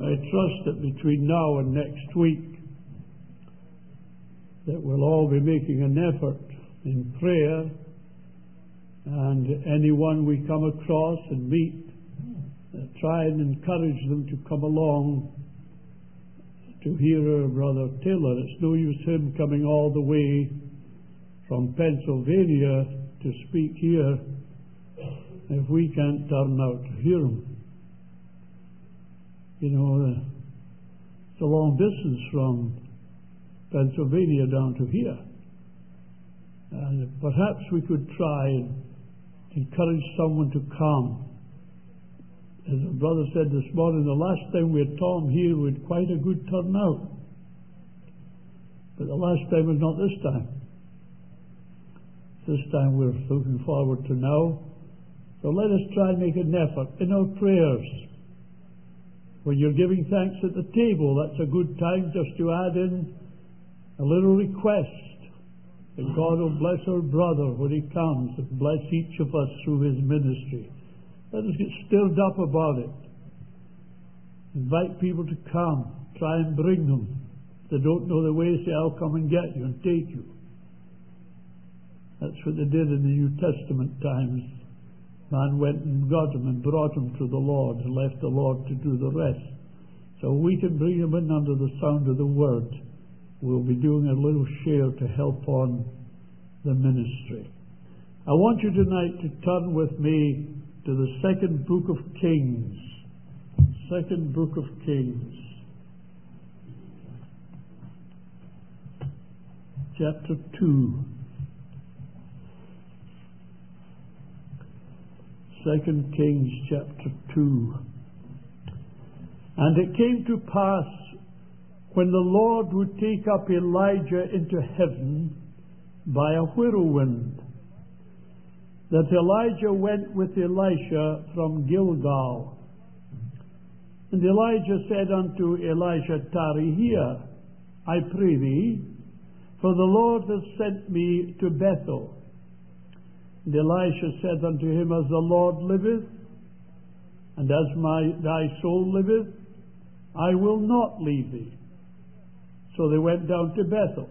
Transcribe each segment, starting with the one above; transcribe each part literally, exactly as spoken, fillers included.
I trust that between now and next week that we'll all be making an effort in prayer, and anyone we come across and meet, uh, try and encourage them to come along to hear our Brother Taylor. It's no use him coming all the way from Pennsylvania to speak here if we can't turn out to hear him. You know, uh, it's a long distance from Pennsylvania down to here. And perhaps we could try and encourage someone to come. As a brother said this morning, the last time we had Tom here, we had quite a good turnout. But the last time was not this time. This time we're looking forward to now. So let us try and make an effort in our prayers. When you're giving thanks at the table, that's a good time just to add in a little request that God will bless our brother when he comes and bless each of us through his ministry. Let us get stirred up about it. Invite people to come. Try and bring them. If they don't know the way, say, I'll come and get you and take you. That's what they did in the New Testament times. Man went and got them and brought them to the Lord and left the Lord to do the rest. So we can bring them in under the sound of the word. We'll be doing a little share to help on the ministry. I want you tonight to turn with me to the second book of Kings. Second book of Kings. Chapter two. Second Kings chapter two. And it came to pass, when the Lord would take up Elijah into heaven by a whirlwind, that Elijah went with Elisha from Gilgal. And Elijah said unto Elisha, Tarry here, I pray thee, for the Lord has sent me to Bethel. And Elisha said unto him, As the Lord liveth, and as my thy soul liveth, I will not leave thee. So they went down to Bethel.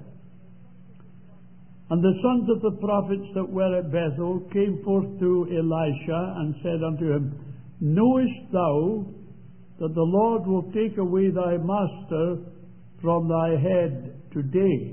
And the sons of the prophets that were at Bethel came forth to Elisha and said unto him, Knowest thou that the Lord will take away thy master from thy head today?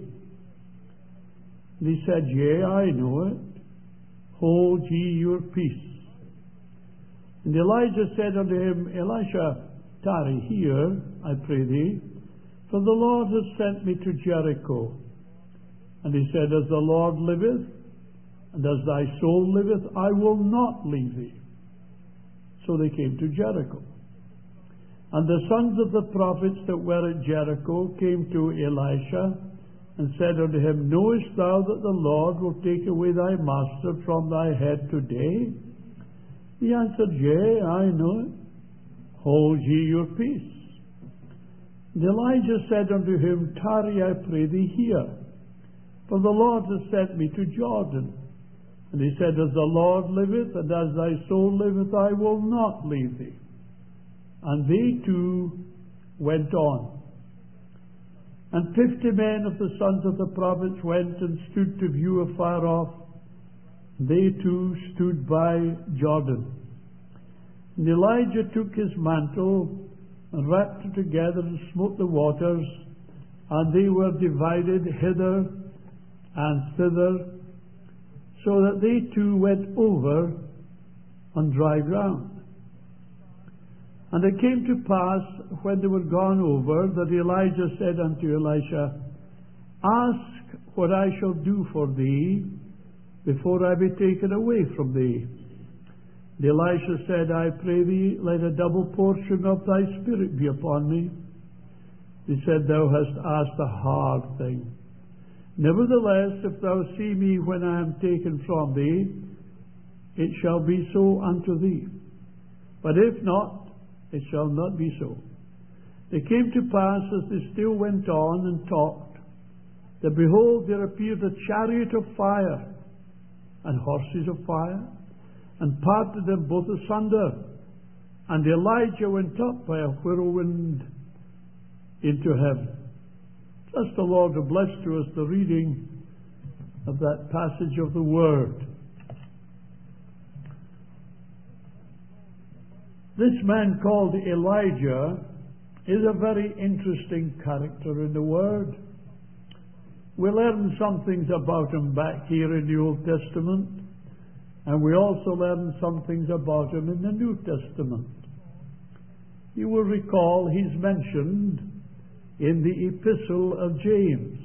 And he said, Yea, I know it. Hold ye your peace. And Elijah said unto him, Elisha, tarry here, I pray thee, for the Lord has sent me to Jericho. And he said, As the Lord liveth, and as thy soul liveth, I will not leave thee. So they came to Jericho. And the sons of the prophets that were at Jericho came to Elisha, and said unto him, Knowest thou that the Lord will take away thy master from thy head today? He answered, Yea, I know it. Hold ye your peace. And Elijah said unto him, Tarry, I pray thee here, for the Lord has sent me to Jordan. And he said, As the Lord liveth, and as thy soul liveth, I will not leave thee. And they two went on. And fifty men of the sons of the prophets went and stood to view afar off. They too stood by Jordan. And Elijah took his mantle and wrapped it together and smote the waters, and they were divided hither and thither, so that they too went over on dry ground. And it came to pass, when they were gone over, that Elijah said unto Elisha, Ask what I shall do for thee before I be taken away from thee. And Elisha said, I pray thee, let a double portion of thy spirit be upon me. He said, Thou hast asked a hard thing. Nevertheless, if thou see me when I am taken from thee, it shall be so unto thee. But if not, it shall not be so. It came to pass, as they still went on and talked, that behold, there appeared a chariot of fire and horses of fire, and parted them both asunder. And Elijah went up by a whirlwind into heaven. Trust the Lord to bless to us the reading of that passage of the Word. This man called Elijah is a very interesting character in the Word. We learn some things about him back here in the Old Testament, and we also learn some things about him in the New Testament. You will recall he's mentioned in the Epistle of James.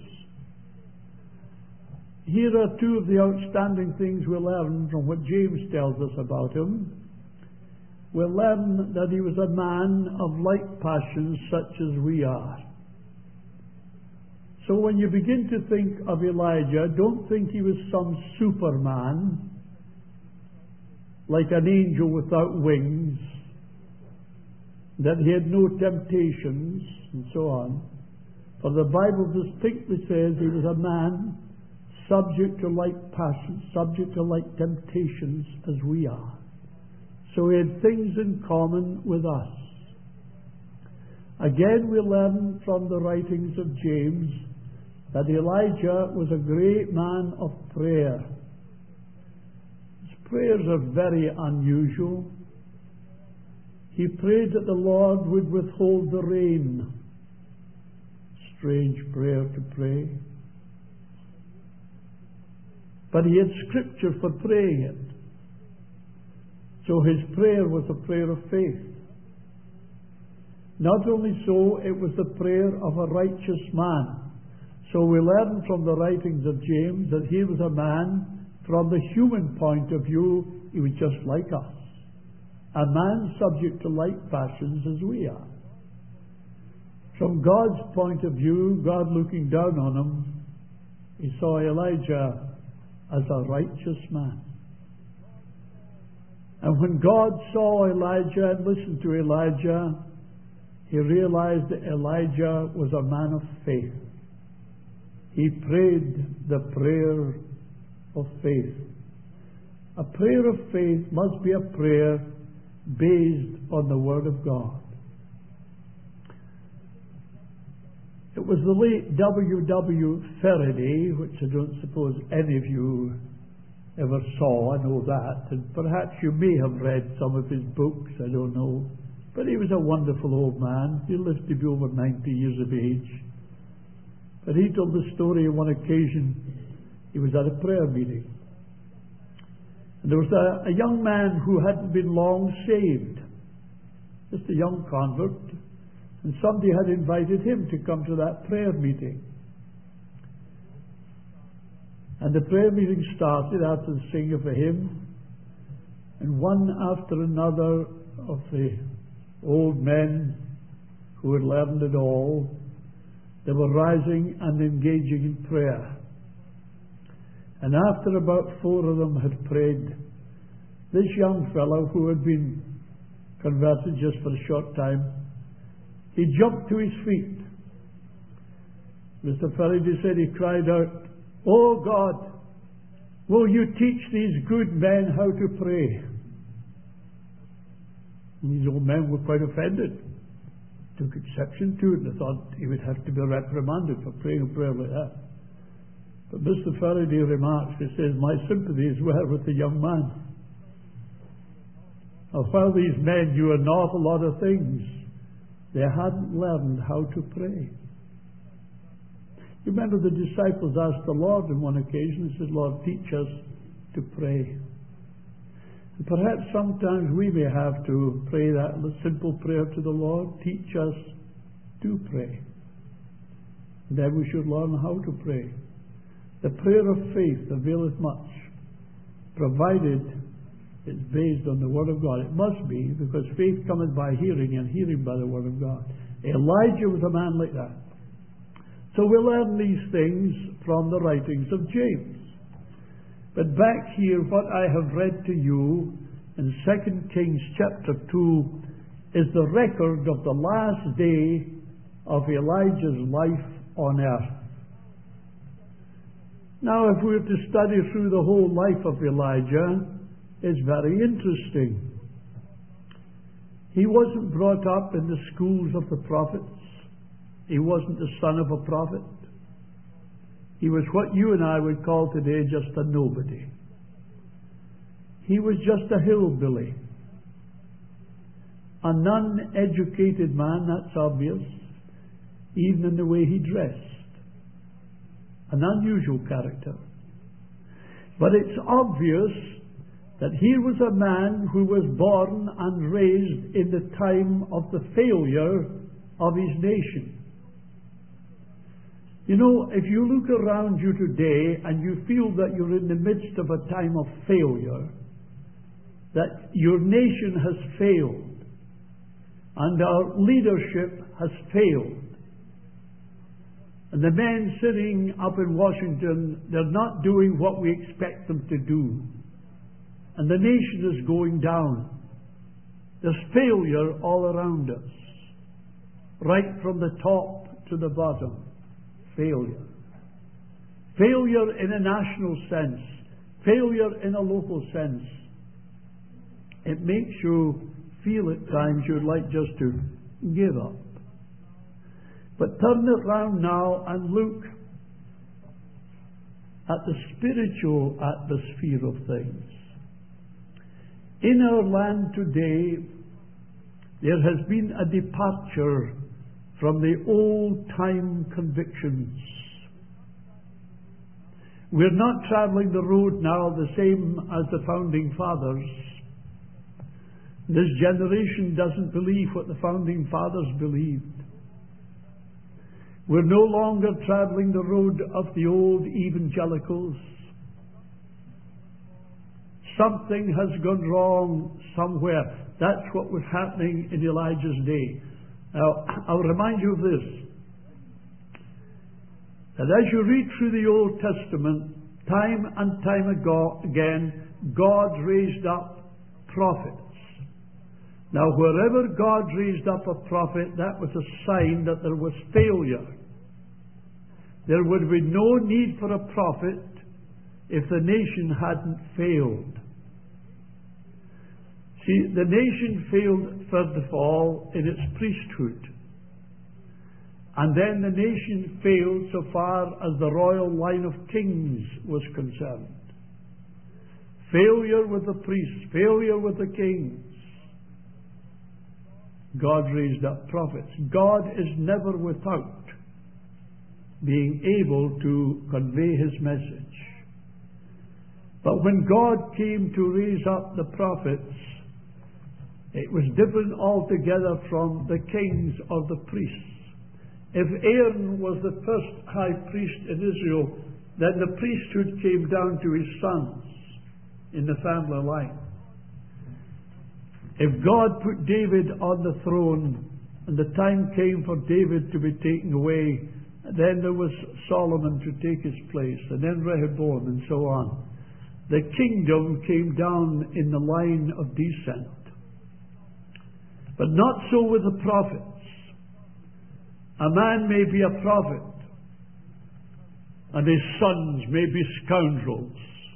Here are two of the outstanding things we learn from what James tells us about him. We learn that he was a man of like passions such as we are. So when you begin to think of Elijah, don't think he was some superman, like an angel without wings, that he had no temptations, and so on. For the Bible distinctly says he was a man subject to like passions, subject to like temptations as we are. So he had things in common with us. Again, we learn from the writings of James that Elijah was a great man of prayer. His prayers are very unusual. He prayed that the Lord would withhold the rain. Strange prayer to pray. But he had scripture for praying it. So his prayer was a prayer of faith. Not only so, it was the prayer of a righteous man. So we learn from the writings of James that he was a man, from the human point of view, he was just like us. A man subject to like passions as we are. From God's point of view, God looking down on him, he saw Elijah as a righteous man. And when God saw Elijah and listened to Elijah, he realized that Elijah was a man of faith. He prayed the prayer of faith. A prayer of faith must be a prayer based on the Word of God. It was the late W W Faraday, which I don't suppose any of you ever saw, I know that, and perhaps you may have read some of his books, I don't know. But he was a wonderful old man. He lived to be over ninety years of age. But he told the story on one occasion. He was at a prayer meeting. And there was a, a young man who hadn't been long saved. Just a young convert. And somebody had invited him to come to that prayer meeting. And the prayer meeting started after the singing of a hymn. And one after another of the old men who had learned it all, they were rising and engaging in prayer. And after about four of them had prayed, this young fellow who had been converted just for a short time, he jumped to his feet. Mister Faraday said he cried out, "Oh God, will you teach these good men how to pray?" And these old men were quite offended, took exception to it, and they thought he would have to be reprimanded for praying a prayer like that. But Mister Faraday remarks, he says, "My sympathies were with the young man. Now, while these men knew an awful lot of things, they hadn't learned how to pray." You remember the disciples asked the Lord on one occasion, said, "Lord, teach us to pray." And perhaps sometimes we may have to pray that simple prayer to the Lord, teach us to pray. And then we should learn how to pray. The prayer of faith availeth much, provided it's based on the Word of God. It must be, because faith cometh by hearing, and hearing by the Word of God. Elijah was a man like that. So we learn these things from the writings of James. But back here, what I have read to you in Second Kings chapter two is the record of the last day of Elijah's life on earth. Now, if we were to study through the whole life of Elijah, it's very interesting. He wasn't brought up in the schools of the prophets. He wasn't the son of a prophet. He was what you and I would call today just a nobody. He was just a hillbilly. An uneducated man, that's obvious, even in the way he dressed. An unusual character. But it's obvious that here was a man who was born and raised in the time of the failure of his nation. You know, if you look around you today and you feel that you're in the midst of a time of failure, that your nation has failed, and our leadership has failed, and the men sitting up in Washington, they're not doing what we expect them to do, and the nation is going down. There's failure all around us, right from the top to the bottom. Failure. Failure in a national sense. Failure in a local sense. It makes you feel at times you'd like just to give up. But turn it round now and look at the spiritual atmosphere of things. In our land today, there has been a departure from the old-time convictions. We're not travelling the road now the same as the founding fathers. This generation doesn't believe what the founding fathers believed. We're no longer travelling the road of the old evangelicals. Something has gone wrong somewhere. That's what was happening in Elijah's day. Now, I'll remind you of this, that as you read through the Old Testament, time and time ago, again, God raised up prophets. Now, wherever God raised up a prophet, that was a sign that there was failure. There would be no need for a prophet if the nation hadn't failed. See, the nation failed, first of all, in its priesthood. And then the nation failed so far as the royal line of kings was concerned. Failure with the priests, failure with the kings. God raised up prophets. God is never without being able to convey His message. But when God came to raise up the prophets, it was different altogether from the kings or the priests. If Aaron was the first high priest in Israel, then the priesthood came down to his sons in the family line. If God put David on the throne and the time came for David to be taken away, then there was Solomon to take his place, and then Rehoboam, and so on. The kingdom came down in the line of descent. But not so with the prophets. A man may be a prophet, and his sons may be scoundrels.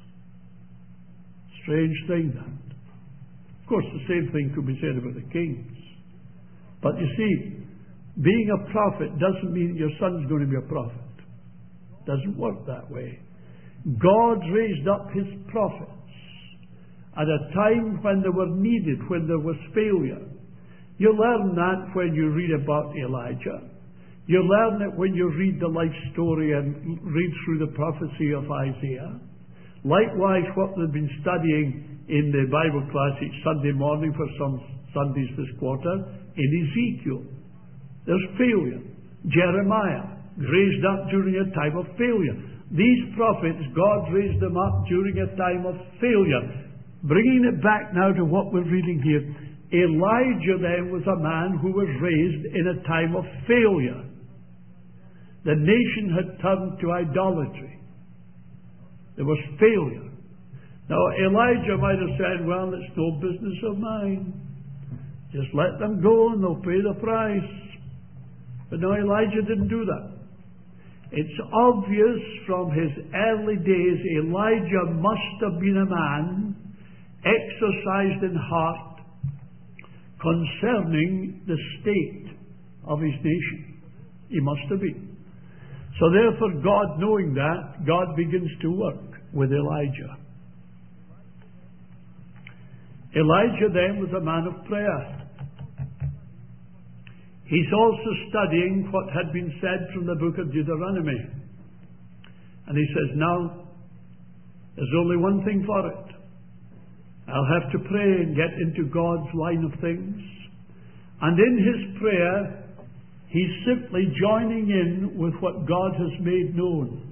Strange thing, that. Of course, the same thing could be said about the kings. But you see, being a prophet doesn't mean your son's going to be a prophet. It doesn't work that way. God raised up His prophets at a time when they were needed, when there was failure. You learn that when you read about Elijah. You learn it when you read the life story and read through the prophecy of Isaiah. Likewise, what we've been studying in the Bible class each Sunday morning for some Sundays this quarter, in Ezekiel. There's failure. Jeremiah, raised up during a time of failure. These prophets, God raised them up during a time of failure. Bringing it back now to what we're reading here, Elijah then was a man who was raised in a time of failure. The nation had turned to idolatry. There was failure. Now Elijah might have said, well, it's no business of mine. Just let them go and they'll pay the price. But no, Elijah didn't do that. It's obvious from his early days, Elijah must have been a man exercised in heart concerning the state of his nation. He must have been. So therefore, God, knowing that, God begins to work with Elijah. Elijah then was a man of prayer. He's also studying what had been said from the book of Deuteronomy. And he says, now, there's only one thing for it. I'll have to pray and get into God's line of things. And in his prayer, he's simply joining in with what God has made known.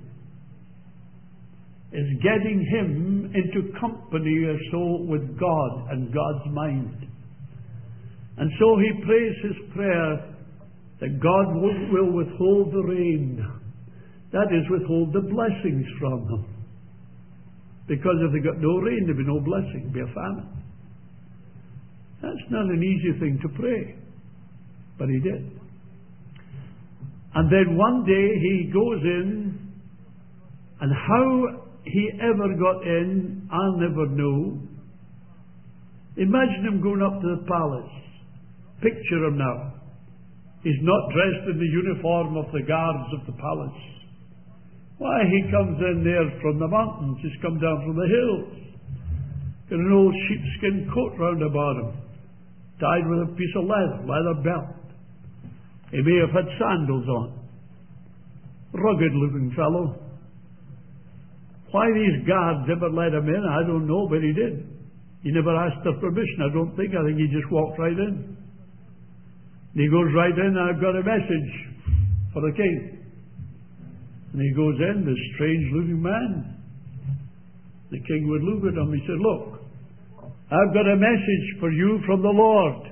Is getting him into company or so with God and God's mind. And so he prays his prayer that God will withhold the rain. That is, withhold the blessings from them. Because if they got no rain, there'd be no blessing, there'd be a famine. That's not an easy thing to pray. But he did. And then one day he goes in, and how he ever got in, I'll never know. Imagine him going up to the palace. Picture him now. He's not dressed in the uniform of the guards of the palace. Why, he comes in there from the mountains. He's come down from the hills. Got an old sheepskin coat round about him, tied with a piece of leather, leather belt. He may have had sandals on. Rugged-looking fellow. Why these guards ever let him in, I don't know, but he did. He never asked their permission, I don't think. I think he just walked right in. And he goes right in, I've got a message for the king. And he goes in, this strange-looking man. The king would look at him. He said, look, I've got a message for you from the Lord.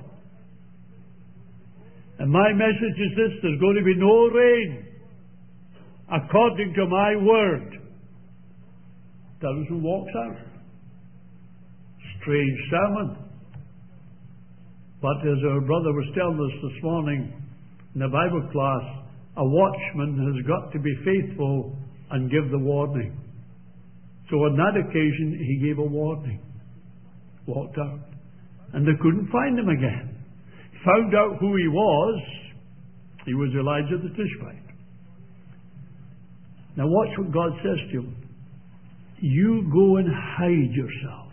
And my message is this: there's going to be no rain according to my word. Tells who walks out. Strange sermon. But as our brother was telling us this morning in the Bible class, a watchman has got to be faithful and give the warning. So on that occasion, he gave a warning. Walked out. And they couldn't find him again. Found out who he was. He was Elijah the Tishbite. Now watch what God says to him. You go and hide yourself.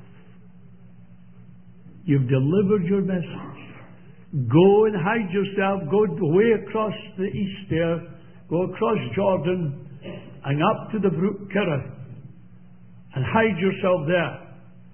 You've delivered your message. Go and hide yourself. Go away across the east there. Go across Jordan and up to the brook Kerith and hide yourself there.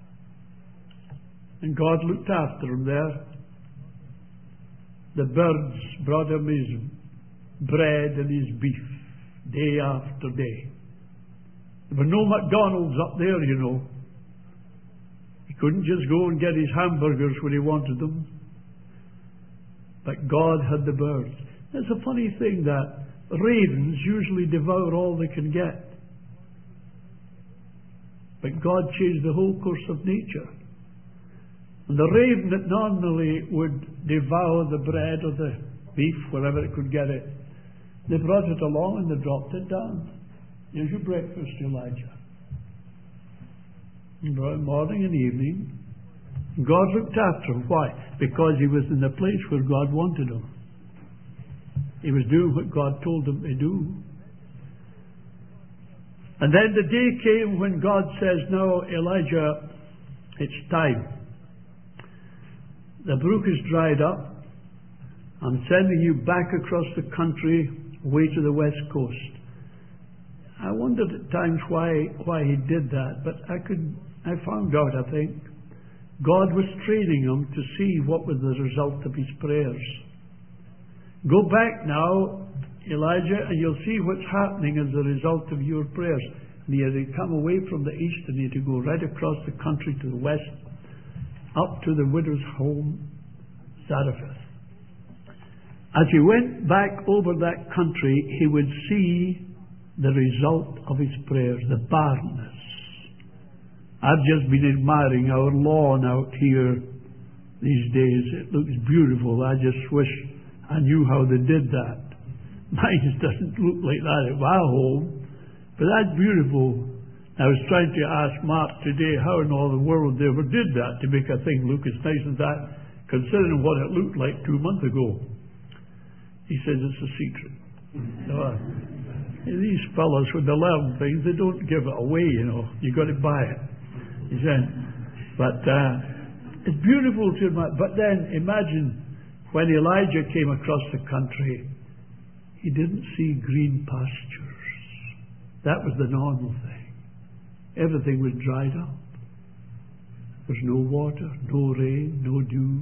And God looked after him there. The birds brought him his bread and his beef day after day. There were no McDonald's up there, you know. He couldn't just go and get his hamburgers when he wanted them. But God had the birds. It's a funny thing that ravens usually devour all they can get. But God changed the whole course of nature. And the raven that normally would devour the bread or the beef, wherever it could get it, they brought it along and they dropped it down. Here's your breakfast, Elijah. And brought it morning and evening. And God looked after him. Why? Because he was in the place where God wanted him. He was doing what God told him to do. And then the day came when God says, now, Elijah, it's time. The brook is dried up. I'm sending you back across the country, away to the west coast. I wondered at times why why he did that, but I could I found out, I think. God was training him to see what was the result of his prayers. Go back now, Elijah, and you'll see what's happening as a result of your prayers. And he had to come away from the east and he had to go right across the country to the west, up to the widow's home, Zarephath. As he went back over that country, he would see the result of his prayers, the barrenness. I've just been admiring our lawn out here these days. It looks beautiful. I just wish I knew how they did that. Mine doesn't look like that at my home, but that's beautiful. I was trying to ask Mark today how in all the world they ever did that to make a thing look as nice as that, considering what it looked like two months ago. He says it's a secret. No, these fellows, when they learn things, they don't give it away, you know. You've got to buy it. He said, but uh, it's beautiful to him. But then imagine when Elijah came across the country, he didn't see green pastures. That was the normal thing. Everything was dried up. There's no water, no rain, no dew.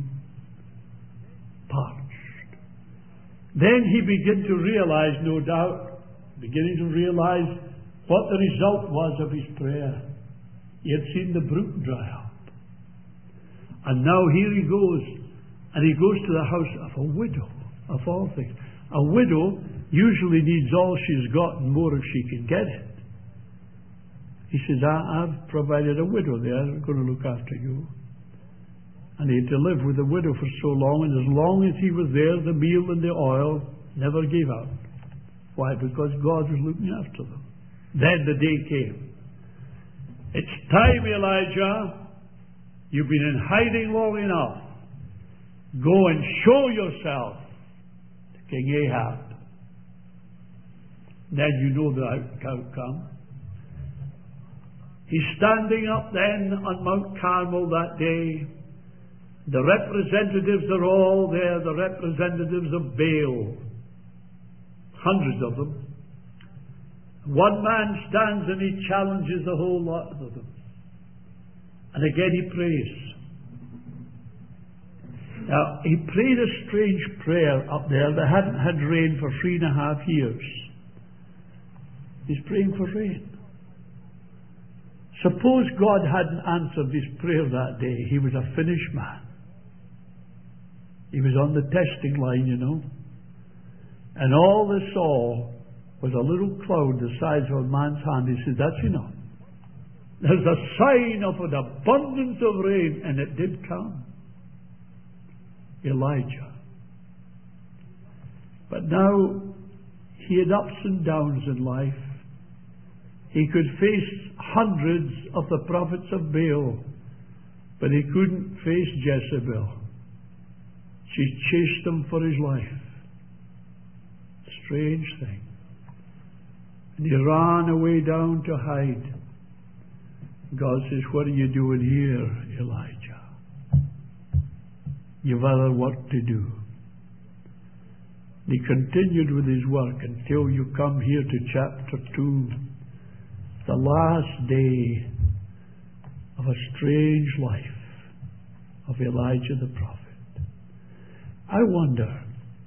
Parched. Then he began to realize, no doubt, beginning to realize what the result was of his prayer. He had seen the brook dry up. And now here he goes, and he goes to the house of a widow, of all things. A widow usually needs all she's got and more if she can get it. He says, I, I've provided a widow there, I'm going to look after you. And he had to live with the widow for so long, and as long as he was there, the meal and the oil never gave out. Why? Because God was looking after them. Then the day came. It's time, Elijah. You've been in hiding long enough. Go and show yourself to King Ahab. Then you know the outcome. He's standing up then on Mount Carmel that day. The representatives are all there, the representatives of Baal. Hundreds of them. One man stands and he challenges the whole lot of them. And again he prays. Now, he prayed a strange prayer up there. They hadn't had rain for three and a half years. He's praying for rain. Suppose God hadn't answered his prayer that day. He was a finished man. He was on the testing line, you know. And all they saw was a little cloud the size of a man's hand. He said, that's enough. There's a sign of an abundance of rain, and it did come. Elijah. But now, he had ups and downs in life. He could face hundreds of the prophets of Baal, but he couldn't face Jezebel. She chased him for his life. Strange thing. And he ran away down to hide. God says, what are you doing here, Elijah? You've other work to do. He continued with his work until you come here to chapter two, the last day of a strange life of Elijah the prophet. I wonder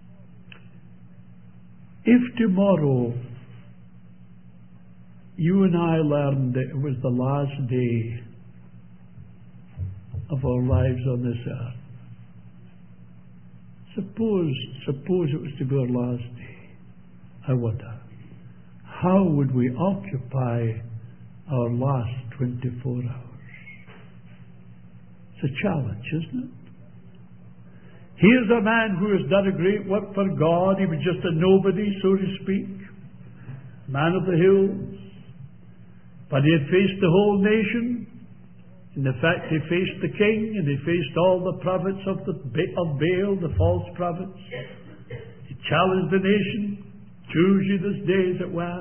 if tomorrow you and I learned that it was the last day of our lives on this earth. Suppose, suppose it was to be our last day. I wonder, how would we occupy our last twenty-four hours? It's a challenge, isn't it? Here's a man who has done a great work for God. He was just a nobody, so to speak. Man of the hills. But he had faced the whole nation. In fact, he faced the king, and he faced all the prophets of, the, of Baal, the false prophets. He challenged the nation. Choose ye this day, as it were.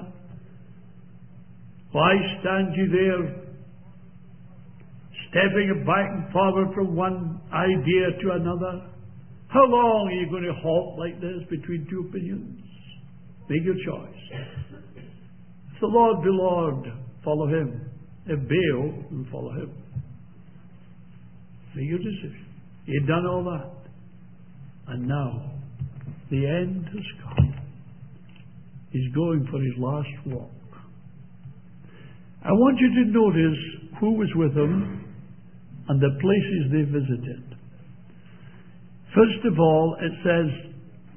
Why stand ye there, stepping back and forward from one idea to another? How long are you going to halt like this between two opinions? Make your choice. If the Lord be Lord, follow him. If Baal, then follow him. Make your decision. He had done all that. And now, the end has come. He's going for his last walk. I want you to notice who was with him and the places they visited. First of all, it says,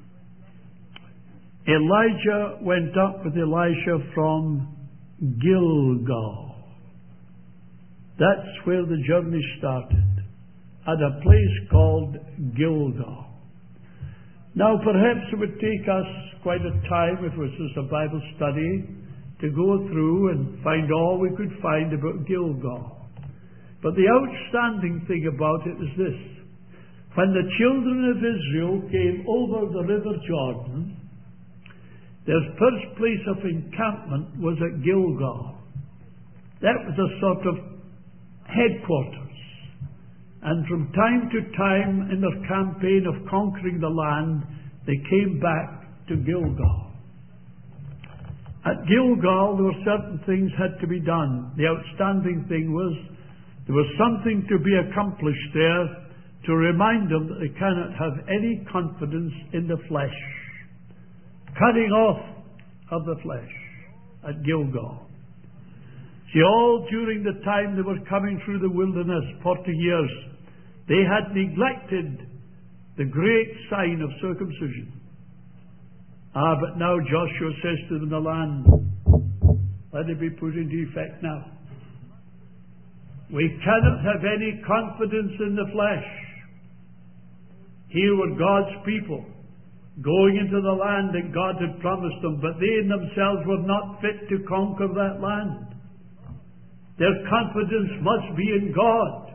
Elijah went up with Elisha from Gilgal. That's where the journey started, at a place called Gilgal. Now, perhaps it would take us quite a time, if it was just a Bible study, to go through and find all we could find about Gilgal. But the outstanding thing about it is this. When the children of Israel came over the river Jordan, Their first place of encampment was at Gilgal. That was a sort of headquarters. And from time to time in their campaign of conquering the land, they came back to Gilgal. At Gilgal, there were certain things had to be done. The outstanding thing was there was something to be accomplished there to remind them that they cannot have any confidence in the flesh. Cutting off of the flesh at Gilgal. See, all during the time they were coming through the wilderness, forty years, they had neglected the great sign of circumcision. Ah, but now Joshua says to them in the land, let it be put into effect now. We cannot have any confidence in the flesh. Here were God's people going into the land that God had promised them, but they in themselves were not fit to conquer that land. Their confidence must be in God.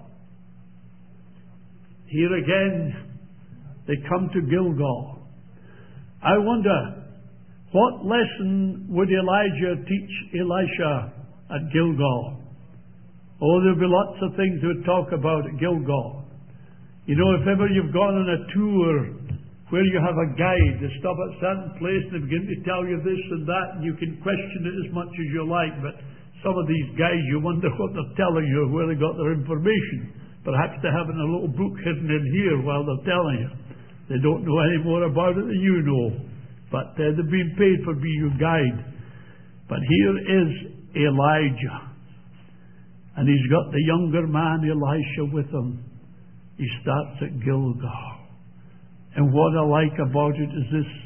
Here again, they come to Gilgal. I wonder, what lesson would Elijah teach Elisha at Gilgal? Oh, there'll be lots of things he would talk about at Gilgal. You know, if ever you've gone on a tour where you have a guide, they stop at a certain place and they begin to tell you this and that, and you can question it as much as you like, but some of these guys, you wonder what they're telling you, where they got their information. Perhaps they're having a little book hidden in here while they're telling you. They don't know any more about it than you know. But uh, they've been paid for being your guide. But here is Elijah. And he's got the younger man, Elisha, with him. He starts at Gilgal. And what I like about it is this.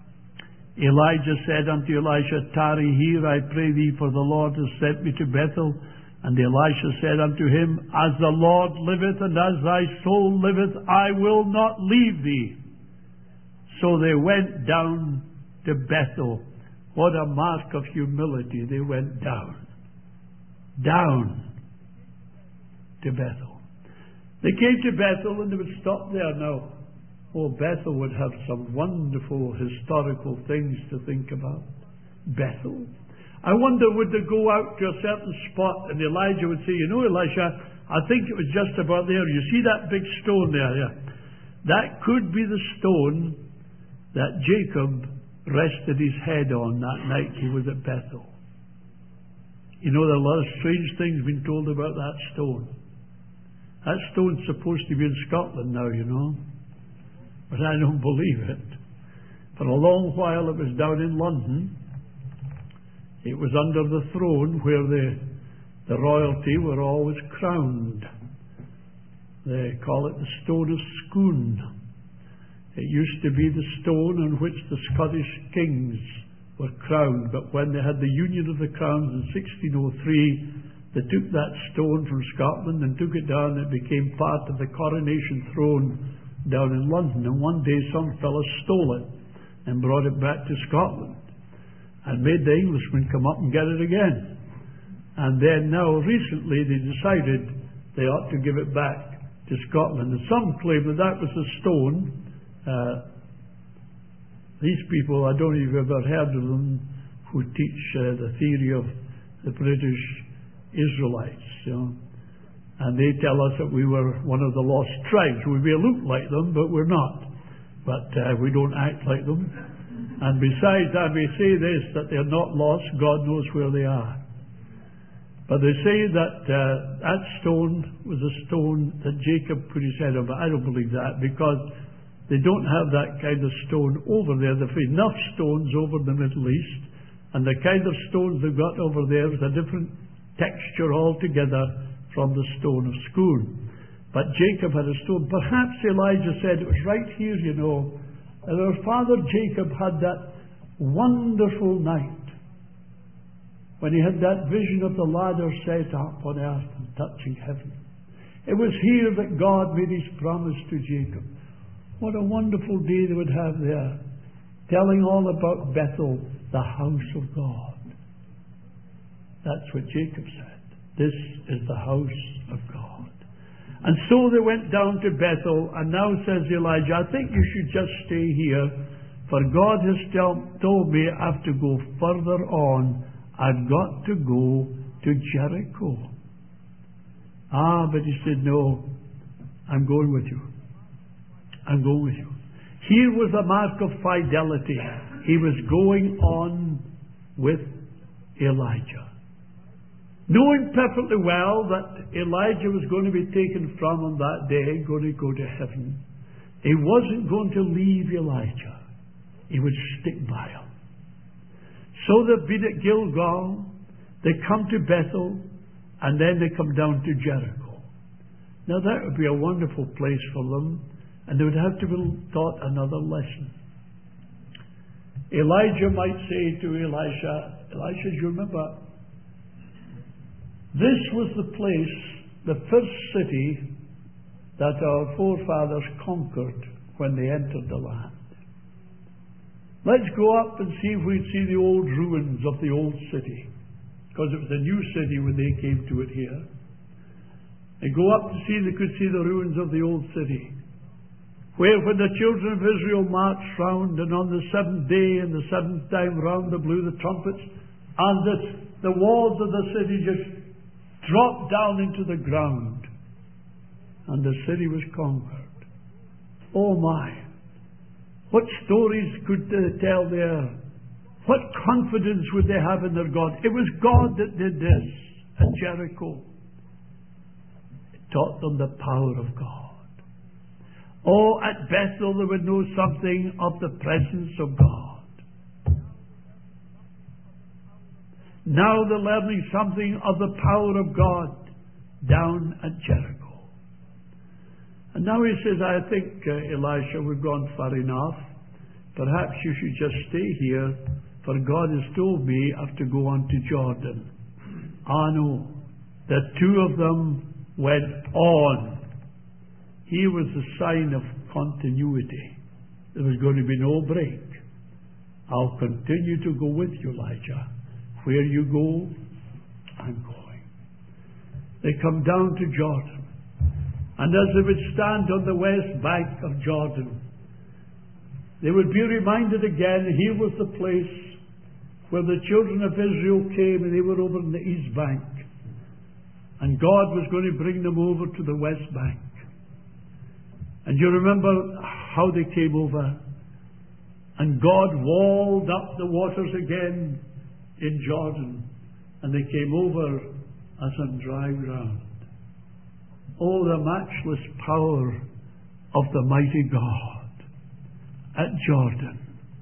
Elijah said unto Elisha, tarry here, I pray thee, for the Lord has sent me to Bethel. And Elisha said unto him, as the Lord liveth, and as thy soul liveth, I will not leave thee. So they went down to Bethel. What a mark of humility. They went down. Down to Bethel. They came to Bethel and they would stop there now. Oh, Bethel would have some wonderful historical things to think about. Bethel. I wonder, would they go out to a certain spot and Elijah would say, you know, Elisha, I think it was just about there. You see that big stone there? Yeah. That could be the stone that Jacob rested his head on that night he was at Bethel. You know, there are a lot of strange things being told about that stone. That stone's supposed to be in Scotland now, you know. But I don't believe it. For a long while it was down in London. It was under the throne where the, the royalty were always crowned. They call it the Stone of Scone. It used to be the stone on which the Scottish kings were crowned. But when they had the Union of the Crowns in sixteen oh three, they took that stone from Scotland and took it down. It became part of the coronation throne down in London, and one day some fellow stole it and brought it back to Scotland and made the Englishmen come up and get it again. And then now recently they decided they ought to give it back to Scotland, and some claim that that was a stone. Uh, these people, I don't know if you've ever heard of them, who teach uh, the theory of the British Israelites, you know. And they tell us that we were one of the lost tribes. We may look like them, but we're not. But uh, we don't act like them. And besides, I may say this, that they're not lost. God knows where they are. But they say that uh, that stone was a stone that Jacob put his head on. But I don't believe that, because they don't have that kind of stone over there. They've enough stones over the Middle East. And the kind of stones they've got over there is a different texture altogether from the stone of Scone. But Jacob had a stone. Perhaps Elijah said it was right here, you know, that our father Jacob had that wonderful night when he had that vision of the ladder set up on earth and touching heaven. It was here that God made his promise to Jacob. What a wonderful day they would have there, telling all about Bethel, the house of God. That's what Jacob said. This is the house of God. And so they went down to Bethel, and now says Elijah, I think you should just stay here, For God has tell, told me I have to go further on. I've got to go to Jericho. Ah, but he said, no, I'm going with you. I'm going with you. Here was a mark of fidelity. He was going on with Elijah, knowing perfectly well that Elijah was going to be taken from him that day, going to go to heaven. He wasn't going to leave Elijah. He would stick by him. So they've been at Gilgal, they come to Bethel, and then they come down to Jericho. Now that would be a wonderful place for them, and they would have to be taught another lesson. Elijah might say to Elisha, Elisha, do you remember? This was the place, the first city that our forefathers conquered when they entered the land. Let's go up and see if we'd see the old ruins of the old city, because it was a new city when they came to it here. They go up to see, they could see the ruins of the old city, where when the children of Israel marched round, and on the seventh day and the seventh time round they blew the trumpets, and the, the walls of the city just dropped down into the ground, and the city was conquered. Oh my! What stories could they tell there? What confidence would they have in their God? It was God that did this at Jericho. It taught them the power of God. Oh, at Bethel they would know something of the presence of God. Now they're learning something of the power of God down at Jericho. And now he says, I think, uh, Elisha, we've gone far enough. Perhaps you should just stay here, for God has told me I have to go on to Jordan. Ah, no. The two of them went on. Here was the sign of continuity. There was going to be no break. I'll continue to go with you, Elijah. Where you go, I'm going. They come down to Jordan. And as they would stand on the west bank of Jordan, they would be reminded again, here was the place where the children of Israel came, and they were over on the east bank. And God was going to bring them over to the west bank. And you remember how they came over? And God walled up the waters again in Jordan, and they came over as on dry ground. Oh, the matchless power of the mighty God at Jordan.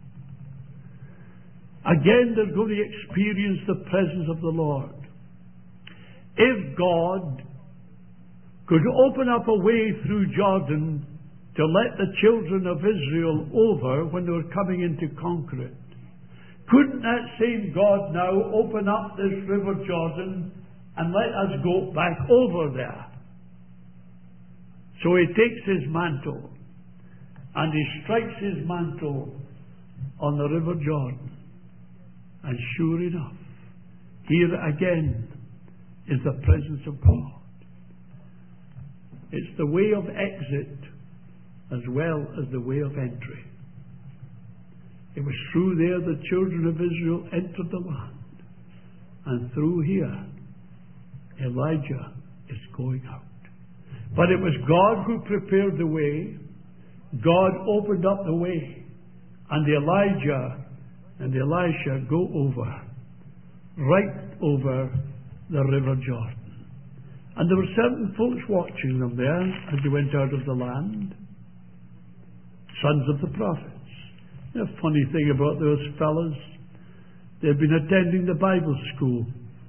Again, they're going to experience the presence of the Lord. If God could open up a way through Jordan to let the children of Israel over when they were coming in to conquer it, couldn't that same God now open up this river Jordan and let us go back over there? So he takes his mantle and he strikes his mantle on the river Jordan. And sure enough, here again is the presence of God. It's the way of exit as well as the way of entry. It was through there the children of Israel entered the land. And through here, Elijah is going out. But it was God who prepared the way. God opened up the way. And Elijah and Elisha go over, right over the river Jordan. And there were certain folks watching them there as they went out of the land. Sons of the prophets. The funny thing about those fellows, they'd been attending the Bible school.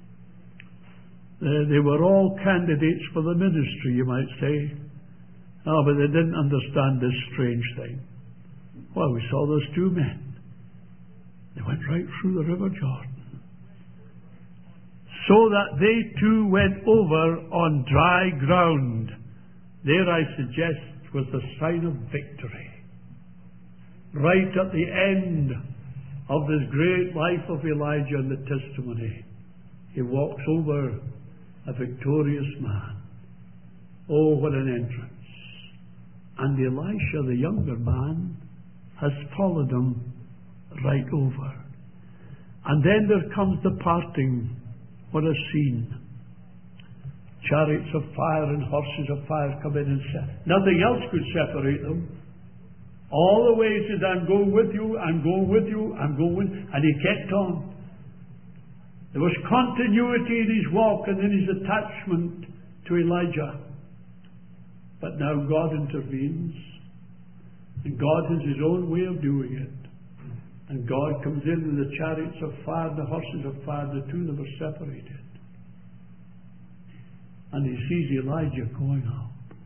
Uh, they were all candidates for the ministry, you might say. Oh, but they didn't understand this strange thing. Well, we saw those two men. They went right through the river Jordan. So that they too went over on dry ground. There, I suggest, was the sign of victory. Right at the end of this great life of Elijah and the testimony, he walks over a victorious man. Oh, what an entrance. And Elisha, the younger man, has followed them right over. And then there comes the parting. What a scene. Chariots of fire and horses of fire come in and se- nothing else could separate them. All the way he said, I'm going with you, I'm going with you, I'm going with you. And he kept on. There was continuity in his walk and in his attachment to Elijah. But now God intervenes. And God has his own way of doing it. And God comes in with the chariots of fire and the horses of fire, the two that were separated. And he sees Elijah going up.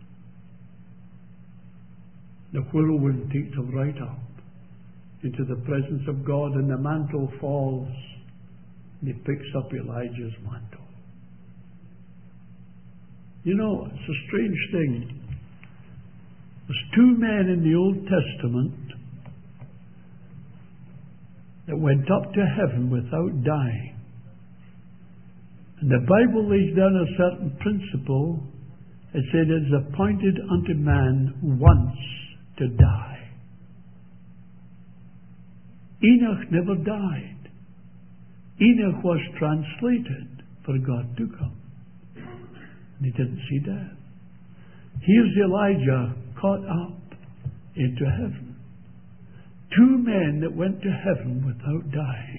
The whirlwind takes him right up into the presence of God, and the mantle falls, and he picks up Elijah's mantle. You know, it's a strange thing. There's two men in the Old Testament that went up to heaven without dying. And the Bible lays down a certain principle. It said it is appointed unto man once to die. Enoch never died. Enoch was translated for God to come. And he didn't see death. Here's Elijah caught up into heaven. Two men that went to heaven without dying.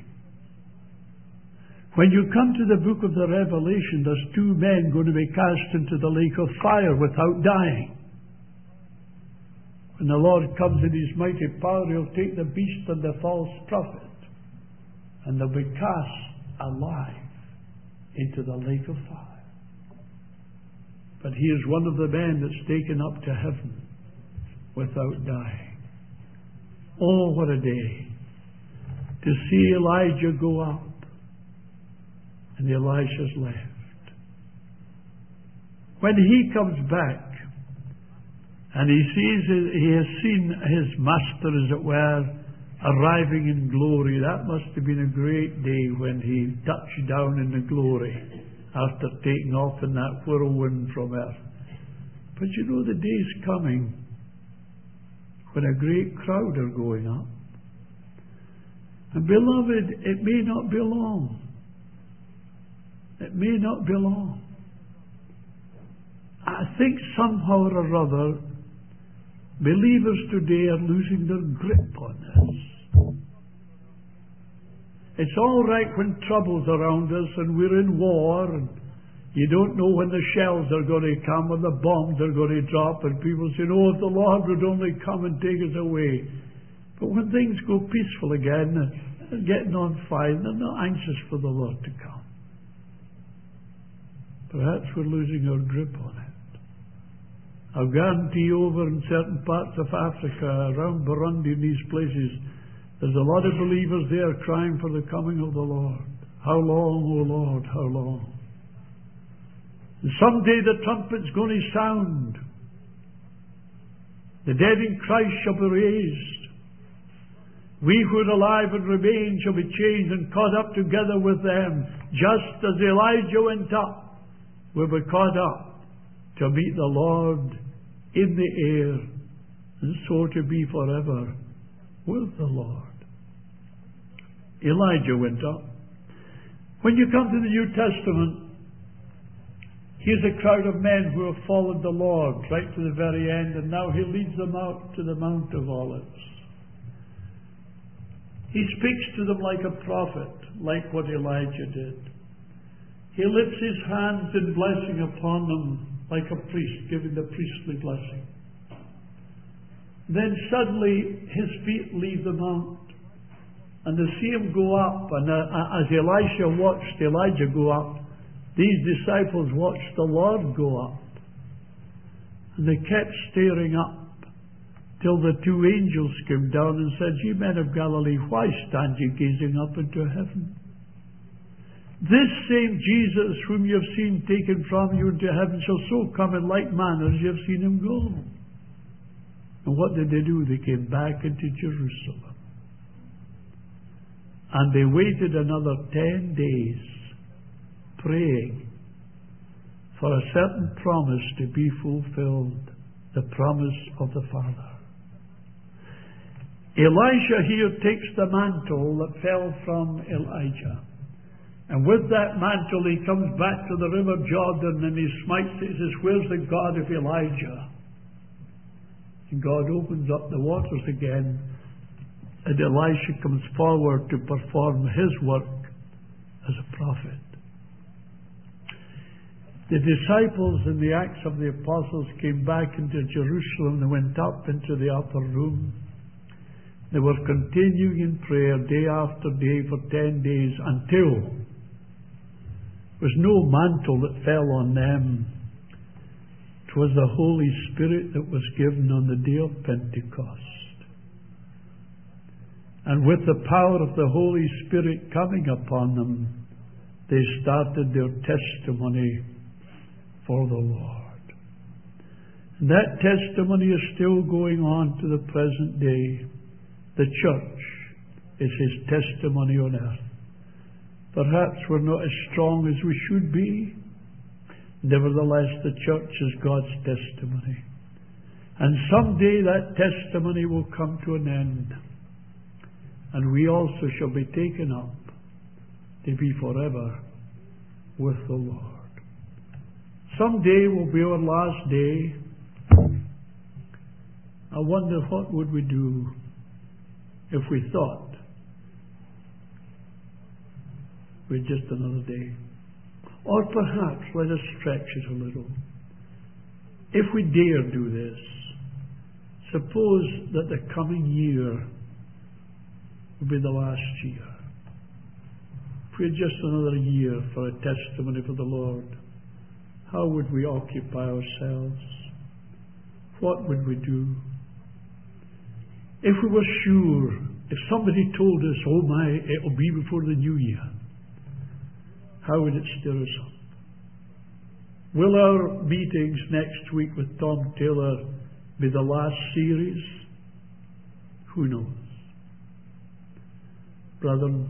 When you come to the book of the Revelation, there's two men going to be cast into the lake of fire without dying. When the Lord comes in his mighty power, he'll take the beast and the false prophet, and they'll be cast alive into the lake of fire. But here's one of the men that's taken up to heaven without dying. Oh, what a day to see Elijah go up. And Elisha's left. When he comes back and he sees, he has seen his master, as it were, arriving in glory, that must have been a great day when he touched down in the glory after taking off in that whirlwind from earth. But you know, the day's coming when a great crowd are going up. And beloved, it may not be long. It may not be long. I think somehow or other, believers today are losing their grip on this. It's all right when trouble's around us and we're in war, and you don't know when the shells are going to come or the bombs are going to drop, and people say, oh, if the Lord would only come and take us away. But when things go peaceful again, they're getting on fine, they're not anxious for the Lord to come. Perhaps we're losing our grip on it. I'll guarantee you, over in certain parts of Africa, around Burundi and these places, there's a lot of believers there crying for the coming of the Lord. How long, O Lord, how long? And someday the trumpet's going to sound. The dead in Christ shall be raised. We who are alive and remain shall be changed and caught up together with them, just as Elijah went up. We'll be caught up to meet the Lord in the air, and so to be forever with the Lord. Elijah went up. When you come to the New Testament, here's a crowd of men who have followed the Lord right to the very end, and now he leads them out to the Mount of Olives. He speaks to them like a prophet, like what Elijah did. He lifts his hands in blessing upon them like a priest, giving the priestly blessing. Then suddenly his feet leave the mount, and they see him go up. And uh, as Elisha watched Elijah go up, these disciples watched the Lord go up. And they kept staring up till the two angels came down and said, "Ye men of Galilee, why stand ye gazing up into heaven? This same Jesus whom you have seen taken from you into heaven shall so come in like manner as you have seen him go." And what did they do? They came back into Jerusalem. And they waited another ten days praying for a certain promise to be fulfilled, the promise of the Father. Elisha here takes the mantle that fell from Elijah. And with that mantle he comes back to the river Jordan and he smites it. He says, "Where's the God of Elijah?" And God opens up the waters again. And Elisha comes forward to perform his work as a prophet. The disciples in the Acts of the Apostles came back into Jerusalem. They went up into the upper room. They were continuing in prayer day after day for ten days until there was no mantle that fell on them. It was the Holy Spirit that was given on the day of Pentecost. And with the power of the Holy Spirit coming upon them, they started their testimony for the Lord. And that testimony is still going on to the present day. The church is his testimony on earth. Perhaps we're not as strong as we should be. Nevertheless, the church is God's testimony. And someday that testimony will come to an end. And we also shall be taken up to be forever with the Lord. Someday will be our last day. I wonder what would we do if we thought we're just another day. Or perhaps, let us stretch it a little. If we dare do this, suppose that the coming year will be the last year. If we had just another year for a testimony for the Lord, how would we occupy ourselves? What would we do? If we were sure, if somebody told us, "Oh my, it'll be before the new year," how would it stir us up? Will our meetings next week with Tom Taylor be the last series? Who knows? Brethren,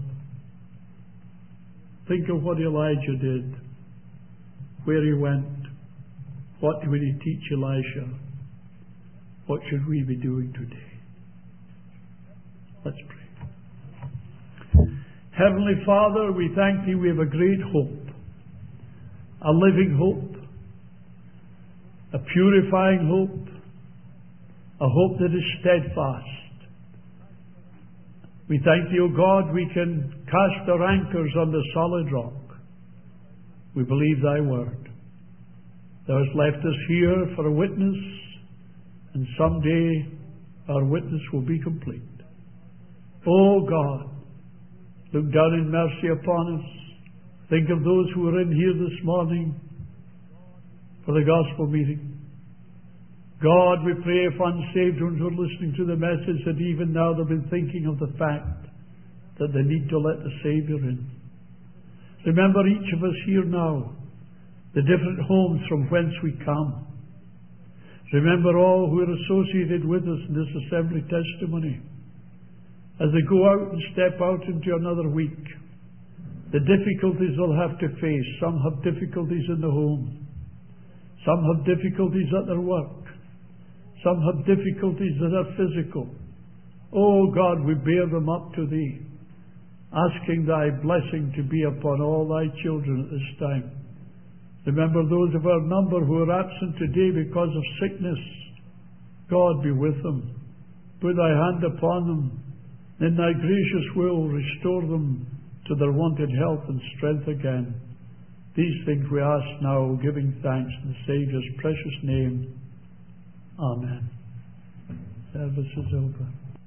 think of what Elijah did, where he went, what would he teach Elisha? What should we be doing today? Let's pray. Heavenly Father, we thank Thee we have a great hope, a living hope, a purifying hope, a hope that is steadfast. We thank Thee, O God, we can cast our anchors on the solid rock. We believe Thy word. Thou hast left us here for a witness, and someday our witness will be complete. O God, look down in mercy upon us. Think of those who are in here this morning for the gospel meeting. God, we pray if unsaved ones are listening to the message that even now they've been thinking of the fact that they need to let the Saviour in. Remember each of us here now, the different homes from whence we come. Remember all who are associated with us in this assembly testimony. As they go out and step out into another week, the difficulties they'll have to face. Some have difficulties in the home. Some have difficulties at their work. Some have difficulties that are physical. Oh God, we bear them up to Thee, asking Thy blessing to be upon all Thy children at this time. Remember those of our number who are absent today because of sickness. God, be with them. Put Thy hand upon them. In Thy gracious will, restore them to their wonted health and strength again. These things we ask now, giving thanks in the Saviour's precious name. Amen. Service is over.